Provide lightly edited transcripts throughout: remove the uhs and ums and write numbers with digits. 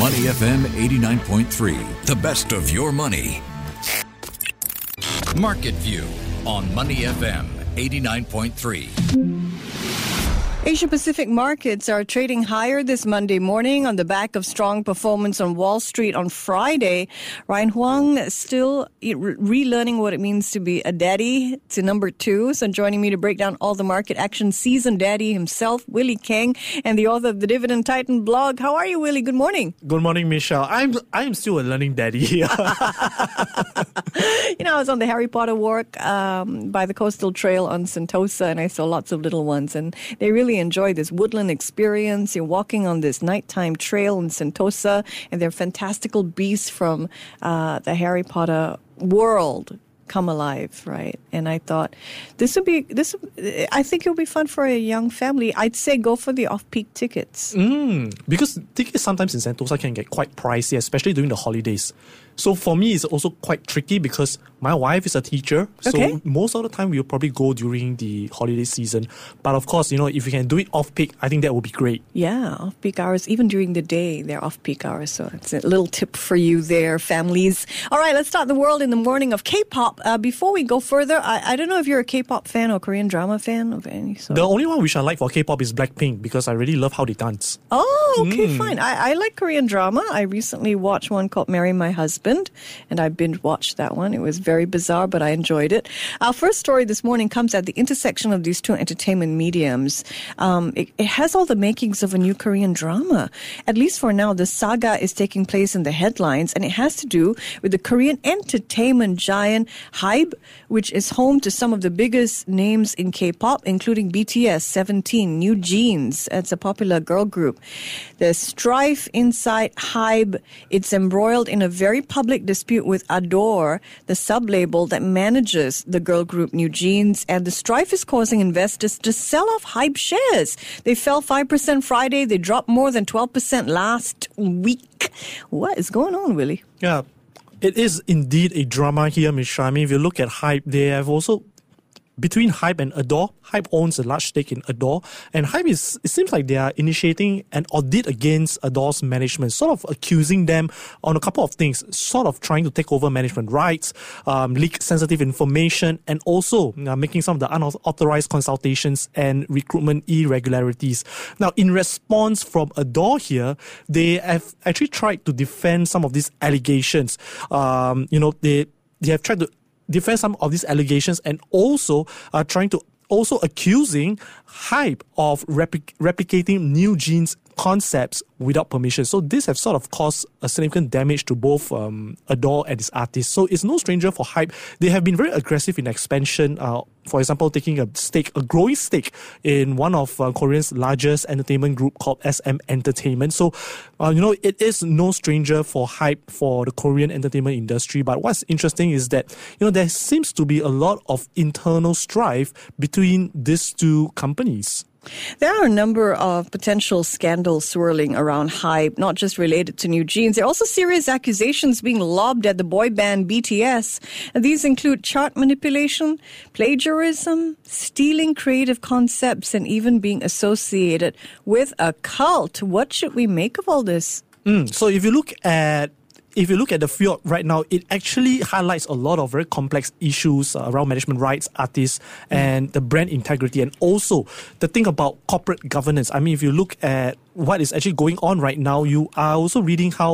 Money FM 89.3, the best of your money. Market View on Money FM 89.3. Asia Pacific markets are trading higher this Monday morning on the back of strong performance on Wall Street on Friday. Ryan Huang still relearning what it means to be a daddy to number two. So joining me to break down all the market action, seasoned daddy himself, Willie Keng, and the author of the Dividend Titan blog. How are you, Willie? Good morning. Good morning, Michelle. I'm still a learning daddy. You know, I was on the Harry Potter walk by the coastal trail on Sentosa, and I saw lots of little ones, and they really enjoy this woodland experience. You're walking on this nighttime trail in Sentosa, and they're fantastical beasts from the Harry Potter world come alive, right? And I thought I think it'll be fun for a young family. I'd say go for the off-peak tickets. Because tickets sometimes in Sentosa can get quite pricey, especially during the holidays. So for me, it's also quite tricky because my wife is a teacher. Okay. So most of the time, we'll probably go during the holiday season. But of course, if you can do it off-peak, I think that would be great. Yeah, off-peak hours. Even during the day, they're off-peak hours. So it's a little tip for you there, families. All right, let's start the world in the morning of K-pop. Before we go further, I don't know if you're a K-pop fan or Korean drama fan of any sort. The only one which I like for K-pop is Blackpink because I really love how they dance. Oh, okay, fine. I like Korean drama. I recently watched one called Marry My Husband, and I binge-watched that one. It was very bizarre, but I enjoyed it. Our first story this morning comes at the intersection of these two entertainment mediums. It has all the makings of a new Korean drama. At least for now, the saga is taking place in the headlines, and it has to do with the Korean entertainment giant HYBE, which is home to some of the biggest names in K-pop, including BTS, 17, New Jeans. It's a popular girl group. There's strife inside HYBE. It's embroiled in a very public dispute with Adore, the sub-label that manages the girl group New Jeans, and the strife is causing investors to sell off HYBE shares. They fell 5% Friday. They dropped more than 12% last week. What is going on, Willie? Yeah, it is indeed a drama here, Ms. Shami. If you look at HYBE, they have also, between HYBE and Adore, HYBE owns a large stake in Adore, and HYBE it seems like they are initiating an audit against Adore's management, sort of accusing them on a couple of things, sort of trying to take over management rights, leak sensitive information, and also making some of the unauthorized consultations and recruitment irregularities. Now, in response from Adore here, they have actually tried to defend some of these allegations. They have tried to defend some of these allegations and also trying to accusing HYBE of replicating New Jeans concepts without permission. So this has sort of caused a significant damage to both Adore and its artists. So it's no stranger for HYBE. They have been very aggressive in expansion. For example, taking a growing stake in one of Korea's largest entertainment group called SM Entertainment. So, it is no stranger for HYBE for the Korean entertainment industry. But what's interesting is that, there seems to be a lot of internal strife between these two companies. There are a number of potential scandals swirling around HYBE, not just related to New Jeans. There are also serious accusations being lobbed at the boy band BTS. And these include chart manipulation, plagiarism, stealing creative concepts, and even being associated with a cult. What should we make of all this? So if you look at the field right now, it actually highlights a lot of very complex issues around management rights, artists, and the brand integrity, and also the thing about corporate governance. I mean, if you look at what is actually going on right now, you are also reading how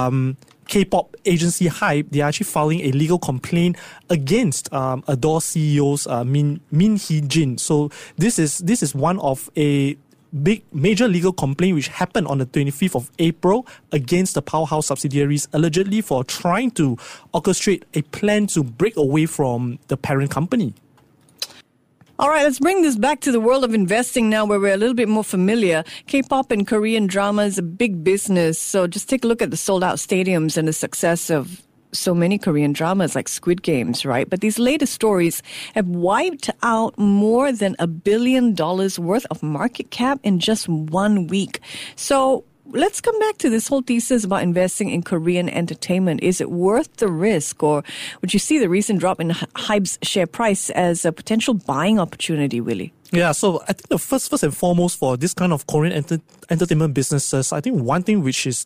K-pop agency HYBE, they are actually filing a legal complaint against Adore CEOs Min Hee-jin. So this is one of a big major legal complaint which happened on the 25th of April against the powerhouse subsidiaries, allegedly for trying to orchestrate a plan to break away from the parent company. All right, let's bring this back to the world of investing now, where we're a little bit more familiar. K-pop and Korean drama is a big business. So just take a look at the sold-out stadiums and the success of so many Korean dramas like Squid Games, right? But these latest stories have wiped out more than $1 billion worth of market cap in just 1 week. So let's come back to this whole thesis about investing in Korean entertainment. Is it worth the risk, or would you see the recent drop in HYBE's share price as a potential buying opportunity, Willie? Yeah, so I think the first and foremost for this kind of Korean entertainment businesses, I think one thing which is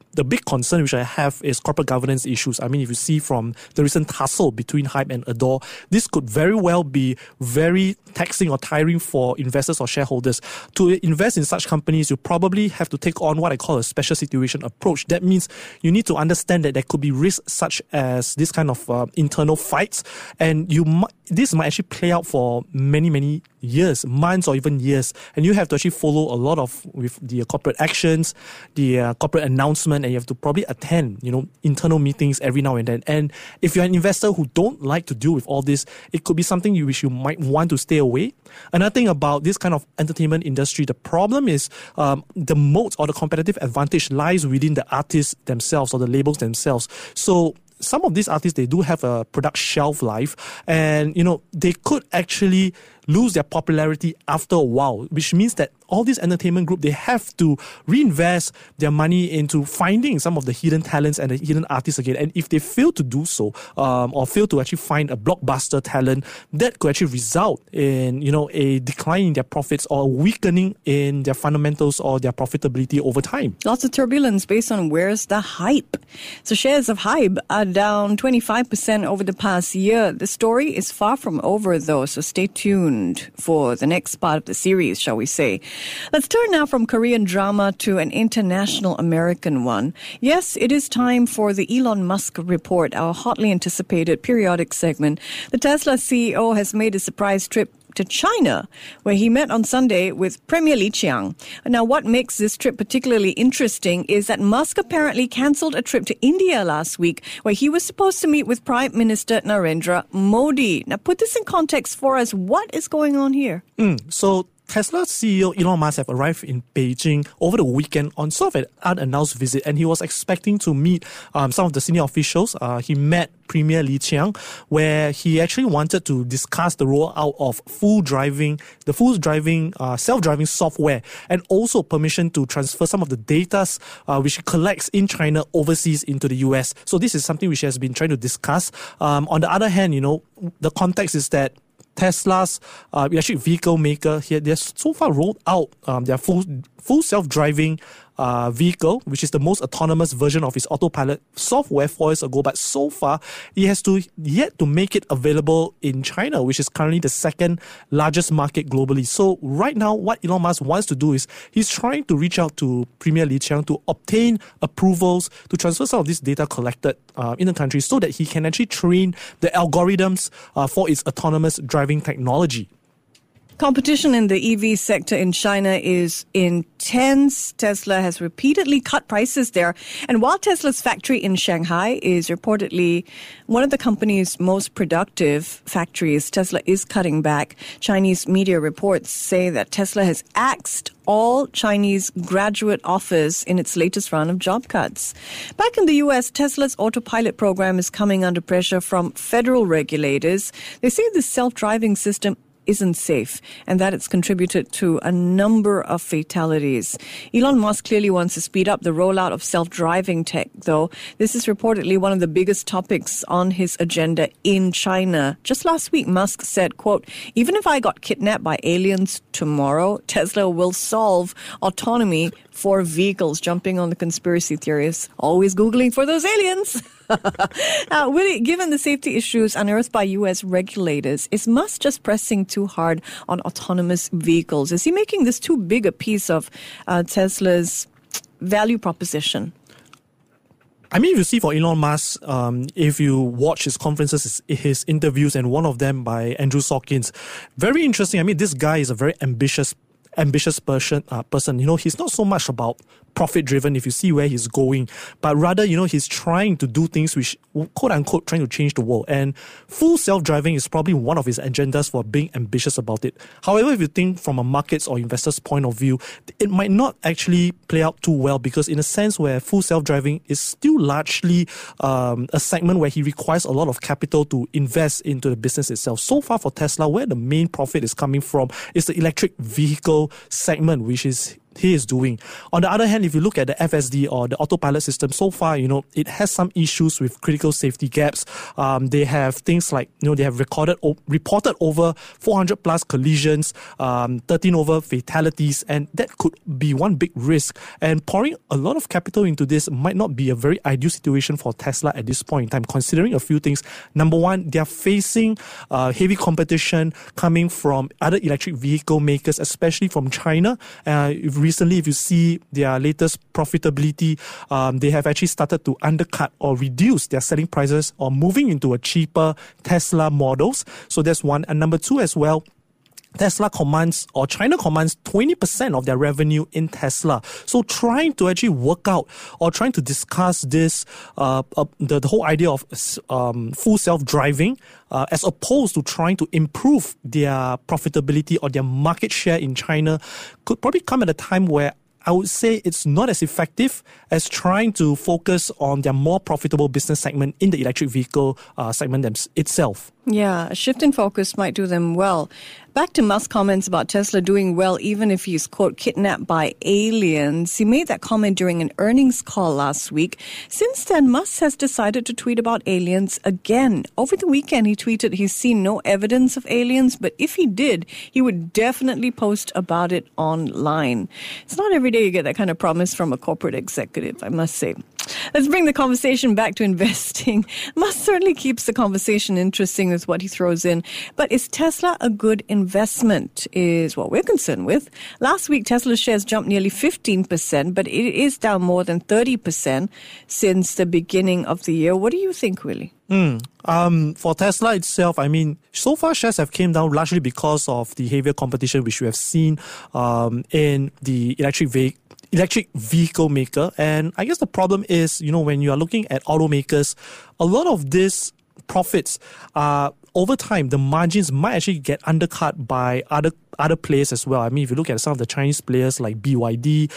the big concern which I have is corporate governance issues. I mean, if you see from the recent tussle between Hybe and Adore, this could very well be very taxing or tiring for investors or shareholders. To invest in such companies, you probably have to take on what I call a special situation approach. That means you need to understand that there could be risks such as this kind of internal fights, and this might actually play out for many years, months or even years, and you have to actually follow a lot of with the corporate actions, the corporate announcement, and you have to probably attend internal meetings every now and then. And if you're an investor who don't like to deal with all this, it could be something you might want to stay away. Another thing about this kind of entertainment industry, the problem is the moat or the competitive advantage lies within the artists themselves or the labels themselves. So some of these artists, they do have a product shelf life, and they could actually lose their popularity after a while, which means that all these entertainment group, they have to reinvest their money into finding some of the hidden talents and the hidden artists again. And if they fail to do so, or fail to actually find a blockbuster talent, that could actually result in, a decline in their profits or a weakening in their fundamentals or their profitability over time. Lots of turbulence based on where's the hype. So shares of Hybe are down 25% over the past year. The story is far from over though, so stay tuned for the next part of the series, shall we say. Let's turn now from Korean drama to an international American one. Yes, it is time for the Elon Musk Report, our hotly anticipated periodic segment. The Tesla CEO has made a surprise trip to China, where he met on Sunday with Premier Li Qiang. Now, what makes this trip particularly interesting is that Musk apparently cancelled a trip to India last week, where he was supposed to meet with Prime Minister Narendra Modi. Now, put this in context for us. What is going on here? So Tesla CEO Elon Musk have arrived in Beijing over the weekend on sort of an unannounced visit, and he was expecting to meet some of the senior officials. He met Premier Li Qiang, where he actually wanted to discuss the rollout of self-driving software, and also permission to transfer some of the data which he collects in China overseas into the US. So this is something which he has been trying to discuss. On the other hand, the context is that Tesla's actually vehicle maker here, they have so far rolled out their full self-driving vehicle, which is the most autonomous version of his autopilot software 4 years ago. But so far, he has yet to make it available in China, which is currently the second largest market globally. So right now, what Elon Musk wants to do is he's trying to reach out to Premier Li Qiang to obtain approvals to transfer some of this data collected in the country so that he can actually train the algorithms for its autonomous driving technology. Competition in the EV sector in China is intense. Tesla has repeatedly cut prices there. And while Tesla's factory in Shanghai is reportedly one of the company's most productive factories, Tesla is cutting back. Chinese media reports say that Tesla has axed all Chinese graduate offers in its latest round of job cuts. Back in the U.S., Tesla's autopilot program is coming under pressure from federal regulators. They say the self-driving system isn't safe and that it's contributed to a number of fatalities. Elon Musk clearly wants to speed up the rollout of self-driving tech, though. This is reportedly one of the biggest topics on his agenda in China. Just last week, Musk said, quote, "Even if I got kidnapped by aliens tomorrow, Tesla will solve autonomy for vehicles," jumping on the conspiracy theorists, always Googling for those aliens. Now, Willie, given the safety issues unearthed by U.S. regulators, is Musk just pressing too hard on autonomous vehicles? Is he making this too big a piece of Tesla's value proposition? I mean, if you see for Elon Musk, if you watch his conferences, his interviews, and one of them by Andrew Sorkins, very interesting. I mean, this guy is a very ambitious person. He's not so much about profit-driven, if you see where he's going, but rather, he's trying to do things which, quote-unquote, trying to change the world. And full self-driving is probably one of his agendas for being ambitious about it. However, if you think from a market's or investor's point of view, it might not actually play out too well, because in a sense where full self-driving is still largely a segment where he requires a lot of capital to invest into the business itself. So far for Tesla, where the main profit is coming from is the electric vehicle segment, which is he is doing. On the other hand, if you look at the FSD or the autopilot system, so far, it has some issues with critical safety gaps. They have things like, they have reported over 400 plus collisions, 13 over fatalities, and that could be one big risk. And pouring a lot of capital into this might not be a very ideal situation for Tesla at this point in time, considering a few things. Number one, they are facing heavy competition coming from other electric vehicle makers, especially from China. Recently, if you see their latest profitability, they have actually started to undercut or reduce their selling prices or moving into a cheaper Tesla models. So that's one. And number two as well, China commands 20% of their revenue in Tesla. So trying to actually work out or trying to discuss this, the whole idea of full self-driving, as opposed to trying to improve their profitability or their market share in China, could probably come at a time where I would say it's not as effective as trying to focus on their more profitable business segment in the electric vehicle segment itself. Yeah, a shift in focus might do them well. Back to Musk's comments about Tesla doing well even if he's, quote, kidnapped by aliens. He made that comment during an earnings call last week. Since then, Musk has decided to tweet about aliens again. Over the weekend, he tweeted he's seen no evidence of aliens, but if he did, he would definitely post about it online. It's not every day you get that kind of promise from a corporate executive, I must say. Let's bring the conversation back to investing. Musk certainly keeps the conversation interesting with what he throws in. But is Tesla a good investment is what we're concerned with. Last week, Tesla shares jumped nearly 15%, but it is down more than 30% since the beginning of the year. What do you think, Willie? For Tesla itself, I mean, so far shares have came down largely because of the heavier competition which we have seen in the electric vehicle maker. And I guess the problem is, when you are looking at automakers, a lot of these profits over time, the margins might actually get undercut by other players as well. I mean, if you look at some of the Chinese players like BYD,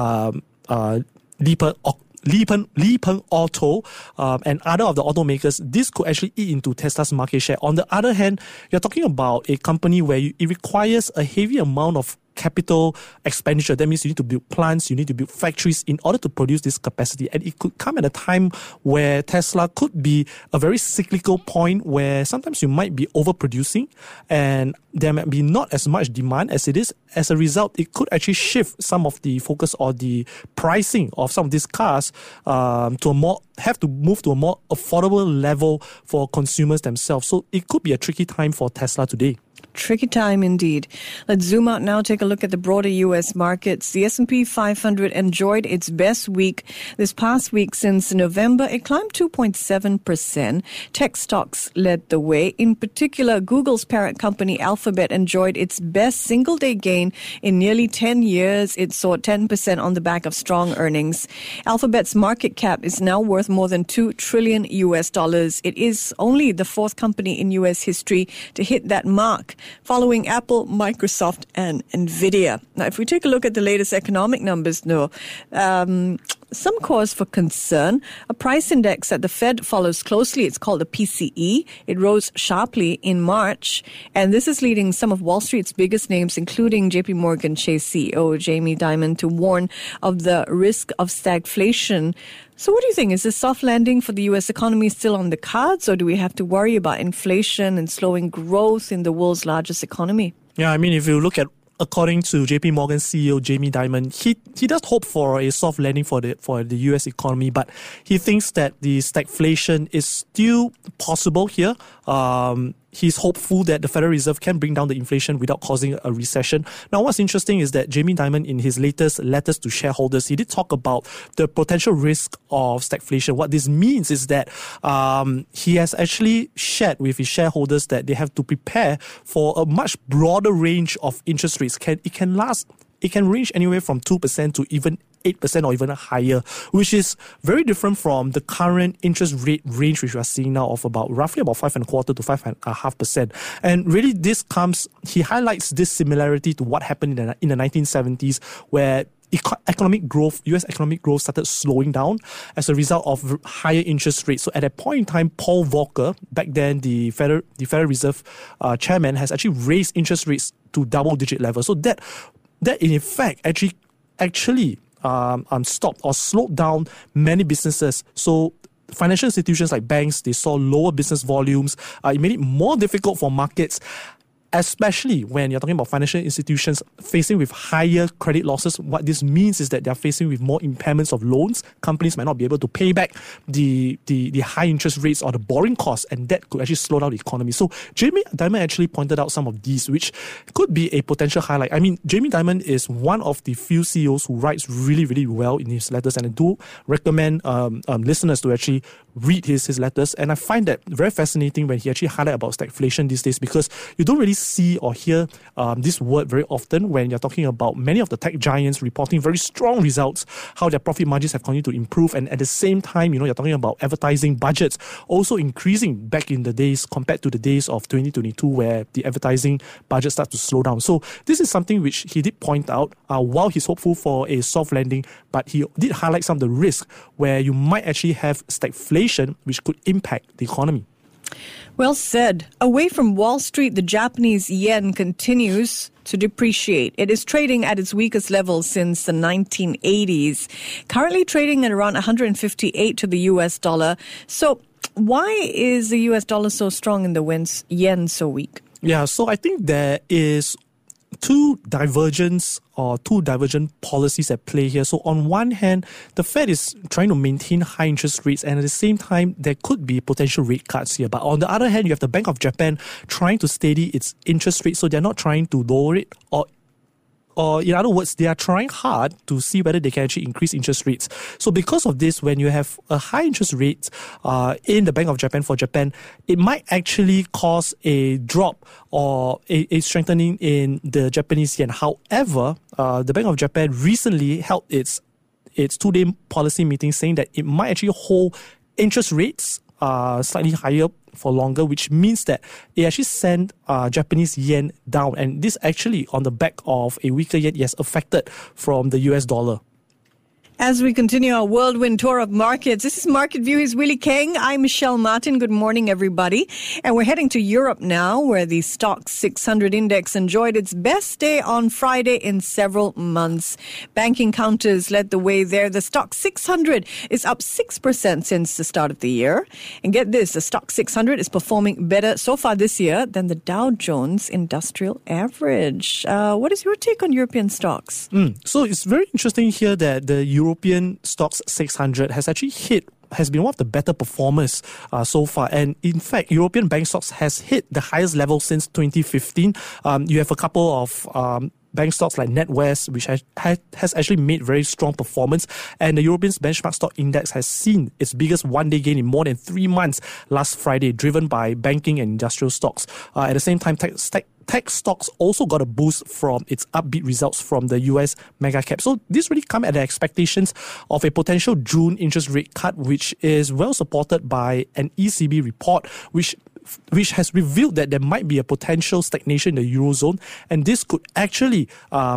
Li Peng Auto, and other of the automakers, this could actually eat into Tesla's market share. On the other hand, you're talking about a company where it requires a heavy amount of capital expenditure. That means you need to build plants, you need to build factories in order to produce this capacity. And it could come at a time where Tesla could be a very cyclical point where sometimes you might be overproducing and there might be not as much demand as it is. As a result, it could actually shift some of the focus or the pricing of some of these cars have to move to a more affordable level for consumers themselves. So it could be a tricky time for Tesla today. Tricky time indeed. Let's zoom out now, take a look at the broader U.S. markets. The S&P 500 enjoyed its best week this past week since November. It climbed 2.7%. Tech stocks led the way. In particular, Google's parent company Alphabet enjoyed its best single-day gain in nearly 10 years. It soared 10% on the back of strong earnings. Alphabet's market cap is now worth more than $2 trillion. It is only the fourth company in U.S. history to hit that mark, following Apple, Microsoft, and NVIDIA. Now, if we take a look at the latest economic numbers, some cause for concern. A price index that the Fed follows closely, it's called the PCE. It rose sharply in March, and this is leading some of Wall Street's biggest names, including JP Morgan Chase CEO Jamie Dimon, to warn of the risk of stagflation. So what do you think? Is this soft landing for the U.S. economy still on the cards, or do we have to worry about inflation and slowing growth in the world's largest economy? Yeah, I mean, if you look at, according to JP Morgan CEO Jamie Dimon, he does hope for a soft landing for the US economy, but he thinks that the stagflation is still possible here. He's hopeful that the Federal Reserve can bring down the inflation without causing a recession. Now, what's interesting is that Jamie Dimon, in his latest letters to shareholders, he did talk about the potential risk of stagflation. What this means is that he has actually shared with his shareholders that they have to prepare for a much broader range of interest rates. It can range anywhere from 2% to even 8% or even higher, which is very different from the current interest rate range which we are seeing now of roughly about 5.25% to 5.5%. And really he highlights this similarity to what happened in the 1970s, where U.S. economic growth started slowing down as a result of higher interest rates. So at that point in time, Paul Volcker, back then the Federal Reserve chairman, has actually raised interest rates to double-digit levels. So that in effect actually actually stopped or slowed down many businesses. So financial institutions like banks, they saw lower business volumes. It made it more difficult for markets, especially when you're talking about financial institutions facing with higher credit losses. What this means is that they're facing with more impairments of loans. Companies might not be able to pay back the high interest rates or the borrowing costs, and that could actually slow down the economy. So Jamie Dimon actually pointed out some of these, which could be a potential highlight. I mean, Jamie Dimon is one of the few CEOs who writes really, really well in his letters, and I do recommend listeners to actually read his letters. And I find that very fascinating when he actually highlights about stagflation these days, because you don't really see or hear this word very often when you're talking about many of the tech giants reporting very strong results, how their profit margins have continued to improve, and at the same time, you're talking about advertising budgets also increasing back in the days compared to the days of 2022 where the advertising budget starts to slow down. So this is something which he did point out while he's hopeful for a soft landing, but he did highlight some of the risks where you might actually have stagflation, which could impact the economy. Well said. Away from Wall Street, the Japanese yen continues to depreciate. It is trading at its weakest level since the 1980s, currently trading at around 158 to the US dollar. So why is the US dollar so strong and the yen so weak? Yeah, so I think there is two divergent policies at play here. So on one hand, the Fed is trying to maintain high interest rates, and at the same time, there could be potential rate cuts here. But on the other hand, you have the Bank of Japan trying to steady its interest rate, so they're not trying to lower it, or in other words, they are trying hard to see whether they can actually increase interest rates. So because of this, when you have a high interest rate in the Bank of Japan for Japan, it might actually cause a drop or a strengthening in the Japanese yen. However, the Bank of Japan recently held its 2-day policy meeting saying that it might actually hold interest rates slightly higher for longer, which means that it actually sent Japanese yen down. And this actually on the back of a weaker yen, yes, affected from the US dollar. As we continue our whirlwind tour of markets, this is Market View. He's Willie Keng. I'm Michelle Martin. Good morning, everybody. And we're heading to Europe now, where the Stoxx 600 index enjoyed its best day on Friday in several months. Banking counters led the way there. The Stoxx 600 is up 6% since the start of the year. And get this, the Stoxx 600 is performing better so far this year than the Dow Jones Industrial Average. What is your take on European stocks? So it's very interesting here that the European Stoxx 600 has been one of the better performers so far. And in fact, European bank stocks has hit the highest level since 2015. You have a couple of bank stocks like NatWest, which has actually made very strong performance. And the European benchmark stock index has seen its biggest one-day gain in more than 3 months last Friday, driven by banking and industrial stocks. At the same time, tech stocks also got a boost from its upbeat results from the US mega cap. So this really come at the expectations of a potential June interest rate cut, which is well supported by an ECB report, which has revealed that there might be a potential stagnation in the Eurozone, and this could actually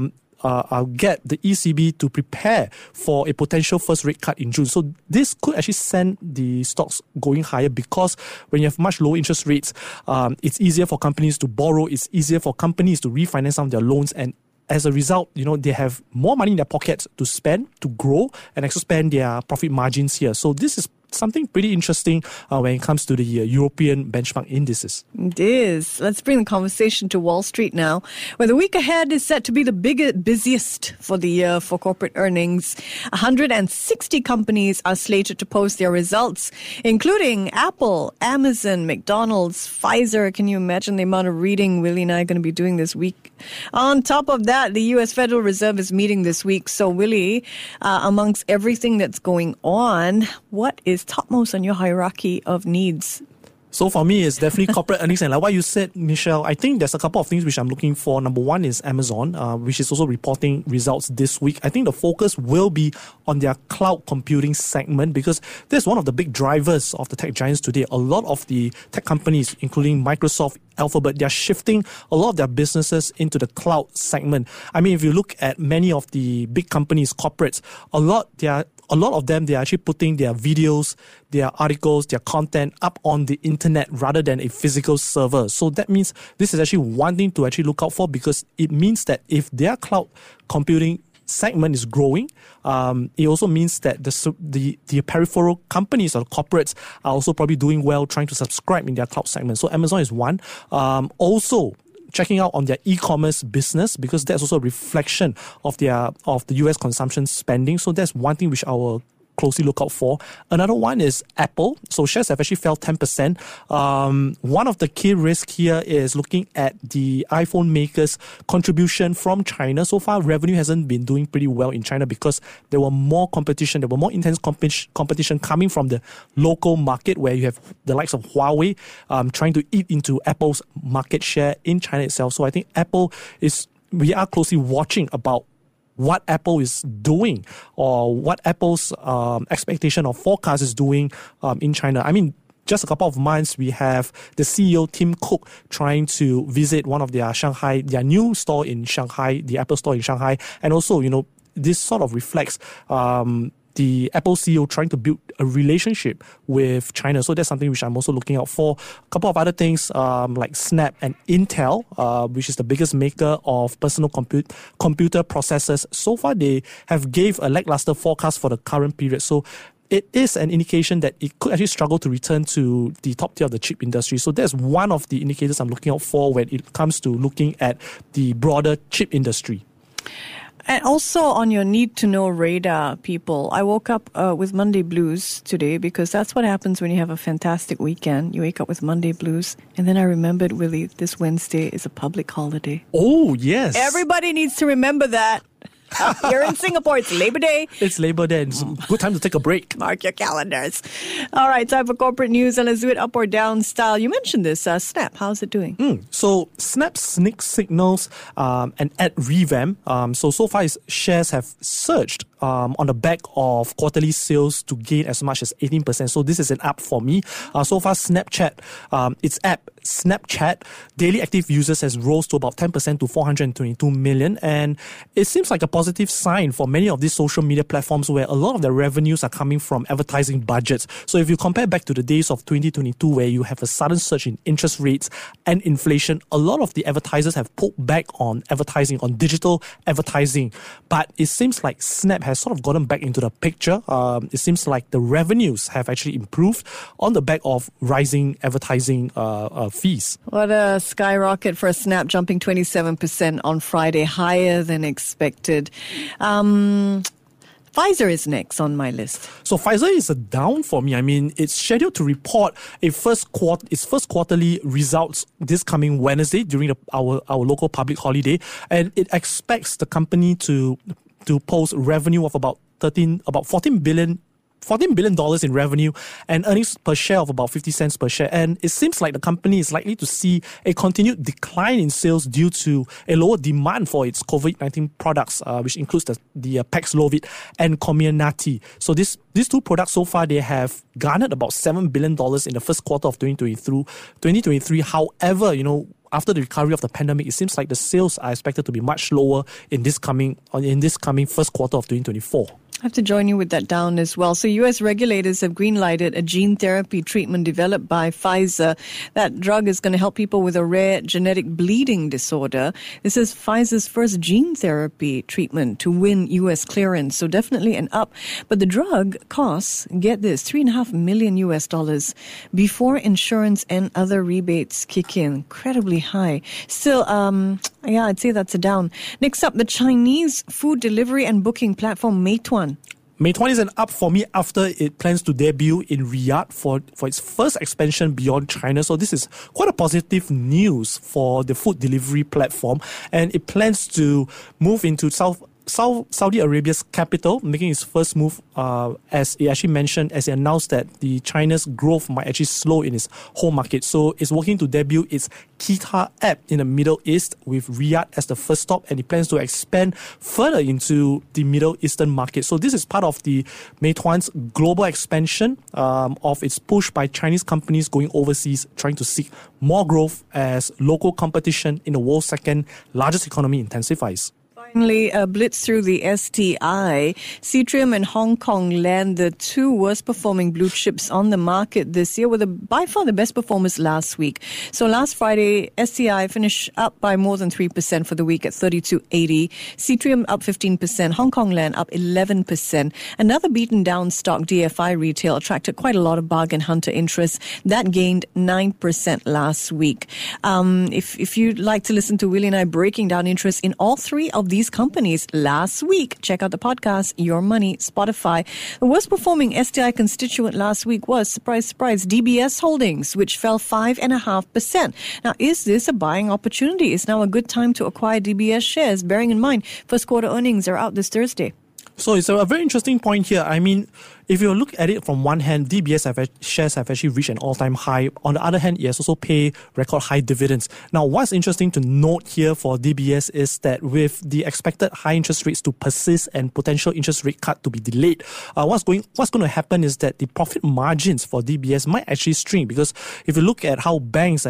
get the ECB to prepare for a potential first rate cut in June. So this could actually send the stocks going higher, because when you have much lower interest rates, it's easier for companies to borrow, it's easier for companies to refinance some of their loans, and as a result, they have more money in their pockets to spend, to grow, and expand their profit margins here. So this is something pretty interesting when it comes to the European benchmark indices. It is. Let's bring the conversation to Wall Street now, where the week ahead is set to be the busiest for the year for corporate earnings. 160 companies are slated to post their results, including Apple, Amazon, McDonald's, Pfizer. Can you imagine the amount of reading Willie and I are going to be doing this week? On top of that, the U.S. Federal Reserve is meeting this week. So, Willie, amongst everything that's going on, what is topmost on your hierarchy of needs? So for me, it's definitely corporate earnings. And like what you said, Michelle, I think there's a couple of things which I'm looking for. Number one is Amazon, which is also reporting results this week. I think the focus will be on their cloud computing segment, because that's one of the big drivers of the tech giants today. A lot of the tech companies, including Microsoft, Alphabet, they're shifting a lot of their businesses into the cloud segment. I mean, if you look at many of the big companies, corporates, a lot of them, they're actually putting their videos, their articles, their content up on the internet rather than a physical server. So that means this is actually one thing to actually look out for, because it means that if their cloud computing segment is growing. It also means that the peripheral companies or corporates are also probably doing well, trying to subscribe in their cloud segment. So Amazon is one. Also, checking out on their e-commerce business, because that's also a reflection of the US consumption spending. So that's one thing which I will closely look out for. Another one is Apple. So shares have actually fell 10%. One of the key risks here is looking at the iPhone makers' contribution from China. So far, revenue hasn't been doing pretty well in China because there were more competition. There were more intense competition coming from the local market, where you have the likes of Huawei trying to eat into Apple's market share in China itself. So I think we are closely watching about what Apple is doing, or what Apple's expectation or forecast is doing in China. I mean, just a couple of months, we have the CEO, Tim Cook, trying to visit one of their new store in Shanghai, the Apple store in Shanghai. And also, this sort of reflects the Apple CEO trying to build a relationship with China. So that's something which I'm also looking out for. A couple of other things like Snap and Intel, which is the biggest maker of personal computer processors. So far, they have gave a lackluster forecast for the current period. So it is an indication that it could actually struggle to return to the top tier of the chip industry. So that's one of the indicators I'm looking out for when it comes to looking at the broader chip industry. And also on your need-to-know radar, people, I woke up with Monday blues today, because that's what happens when you have a fantastic weekend. You wake up with Monday blues. And then I remembered, Willie, this Wednesday is a public holiday. Oh, yes. Everybody needs to remember that. Here in Singapore, it's Labor Day. It's Labor Day. It's a good time to take a break. Mark your calendars. All right, time for corporate news, and let's do it up or down style. You mentioned this, Snap. How's it doing? So Snap's sneak signals an ad revamp. So far, its shares have surged on the back of quarterly sales to gain as much as 18%. So this is an up for me. So far, Snapchat, its app, Snapchat, daily active users has rose to about 10% to 422 million. And it seems like a positive sign for many of these social media platforms, where a lot of their revenues are coming from advertising budgets. So if you compare back to the days of 2022, where you have a sudden surge in interest rates and inflation, a lot of the advertisers have pulled back on advertising, on digital advertising. But it seems like Snap has sort of gotten back into the picture. It seems like the revenues have actually improved on the back of rising advertising fees. What a skyrocket for Snap, jumping 27% on Friday, higher than expected. Pfizer is next on my list. So Pfizer is a down for me. I mean, it's scheduled to report its first quarterly results this coming Wednesday during our local public holiday, and it expects the company to post revenue of about $14 billion in revenue and earnings per share of about 50 cents per share. And it seems like the company is likely to see a continued decline in sales due to a lower demand for its COVID-19 products, which includes the Paxlovid and Comirnaty. So these two products, so far, they have garnered about $7 billion in the first quarter of 2023. However, after the recovery of the pandemic, it seems like the sales are expected to be much lower in this coming first quarter of 2024. I have to join you with that down as well. So U.S. regulators have green-lighted a gene therapy treatment developed by Pfizer. That drug is going to help people with a rare genetic bleeding disorder. This is Pfizer's first gene therapy treatment to win U.S. clearance. So definitely an up. But the drug costs, get this, $3.5 million before insurance and other rebates kick in. Incredibly high. Still, I'd say that's a down. Next up, the Chinese food delivery and booking platform Meituan. Meituan is an up for me after it plans to debut in Riyadh for its first expansion beyond China. So this is quite a positive news for the food delivery platform. And it plans to move into Saudi Arabia's capital, making its first move, as it actually mentioned, as it announced that the China's growth might actually slow in its home market. So it's working to debut its Kita app in the Middle East, with Riyadh as the first stop, and it plans to expand further into the Middle Eastern market. So this is part of the Meituan's global expansion of its push by Chinese companies going overseas, trying to seek more growth as local competition in the world's second largest economy intensifies. Finally, a blitz through the STI. Seatrium and Hong Kong Land, the two worst performing blue chips on the market this year, were by far the best performers last week. So last Friday, STI finished up by more than 3% for the week at 32.80. Seatrium up 15%. Hong Kong Land up 11%. Another beaten down stock, DFI Retail, attracted quite a lot of bargain hunter interest. That gained 9% last week. If you'd like to listen to Willie and I breaking down interest in all three of these companies last week, check out the podcast, Your Money, Spotify. The worst performing STI constituent last week was, surprise, surprise, DBS Holdings, which fell 5.5%. Now, is this a buying opportunity? Is now a good time to acquire DBS shares, bearing in mind first quarter earnings are out this Thursday? So it's a very interesting point here. I mean, if you look at it from one hand, DBS shares have actually reached an all-time high. On the other hand, it has also paid record high dividends. Now, what's interesting to note here for DBS is that with the expected high interest rates to persist and potential interest rate cut to be delayed, what's going to happen is that the profit margins for DBS might actually shrink, because if you look at how banks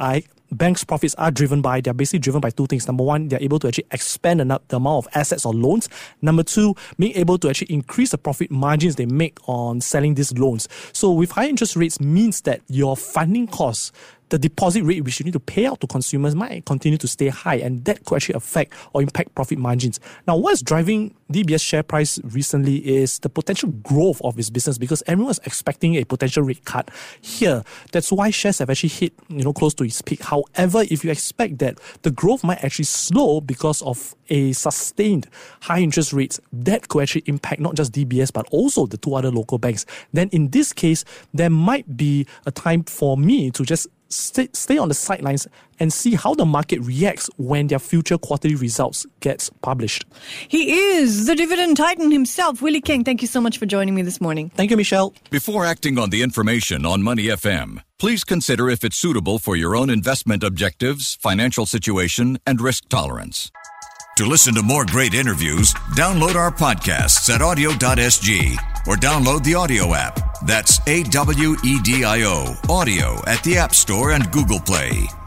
profits are they're basically driven by two things. Number one, they're able to actually expand the amount of assets or loans. Number two, being able to actually increase the profit margins they make on selling these loans. So with high interest rates means that your funding costs, the deposit rate which you need to pay out to consumers, might continue to stay high, and that could actually affect or impact profit margins. Now, what's driving DBS share price recently is the potential growth of its business, because everyone's expecting a potential rate cut here. That's why shares have actually hit close to its peak. However, if you expect that the growth might actually slow because of a sustained high interest rates, that could actually impact not just DBS but also the two other local banks. Then in this case, there might be a time for me to just stay on the sidelines and see how the market reacts when their future quarterly results gets published. He is the dividend titan himself, Willie King. Thank you so much for joining me this morning. Thank you, Michelle. Before acting on the information on Money FM, please consider if it's suitable for your own investment objectives, financial situation, and risk tolerance. To listen to more great interviews, download our podcasts at audio.sg or download the audio app. That's AWEDIO, audio at the App Store and Google Play.